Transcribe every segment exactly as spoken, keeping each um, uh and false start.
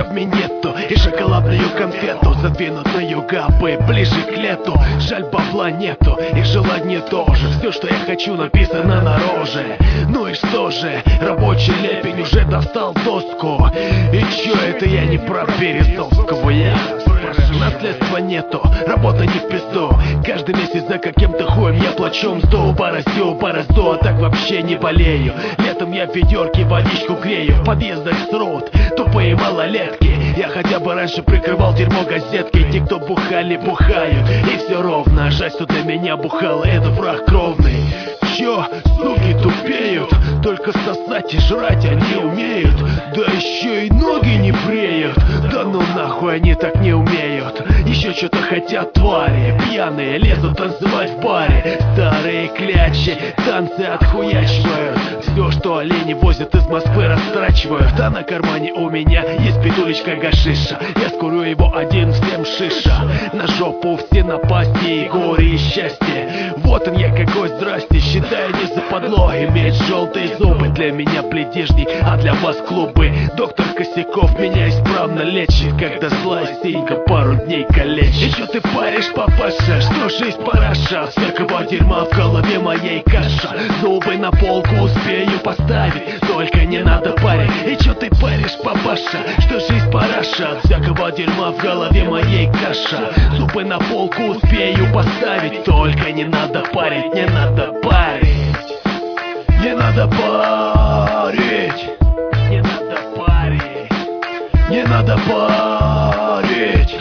в минету и шоколадную конфету задвинут на югапы ближе к лету. Жаль, бабла нету и желание тоже. Все, что я хочу, написано на роже. Ну и что же, рабочий лепень уже достал доску. И чё это я не про Березовского? Я наследства нету, работа не в пизду. Каждый месяц за каким-то хуем я плачу мзду. Порастю, порасту, а так вообще не болею. Летом я в ведерке водичку грею. В подъездах срут тупые малолетки. Я хотя бы раньше прикрывал дерьмо газеткой. Те, кто бухали, бухают, и все ровно. Жаль, что для меня бухало, это враг кровный. Чё, суки тупеют, только сосать и жрать они умеют. Да еще и ноги не бреют. Да ну нахуй, они так не умеют. Еще что-то хотят твари. Пьяные лезут танцевать в баре. Старые клячи танцы отхуячивают. Все, что олени возят из Москвы, растрачивают. А на кармане у меня есть петулечка гашиша. Я скурю его один, всем шиша. На жопу все напасти, и горе, и счастье. Вот он я какой, здрасте. Считаю не западло иметь желтые зубы. Для меня бледежник, а для вас клубы. Доктор Косяков меня исправно лечит, когда злая синька пару дней калечит. И чё ты паришь, папаша, что жизнь параша? Всякого дерьма в голове моей каша. Зубы на полку успею поставить, только не надо парить. И чё ты паришь, папаша, что жизнь параша? Всякого дерьма в голове моей каша. Зубы на полку успею поставить, только не надо парить, не надо парить. Не надо парить. Не надо парить. Не надо парить.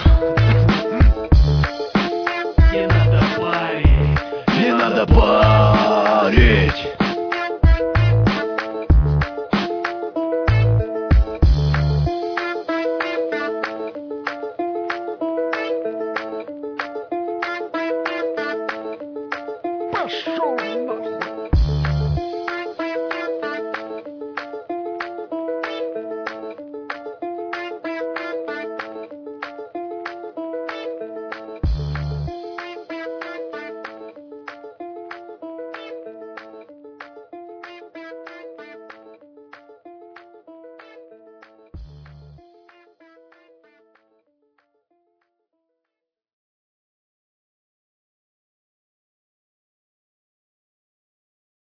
Не надо парить. Не надо парить. Пошел нахуй.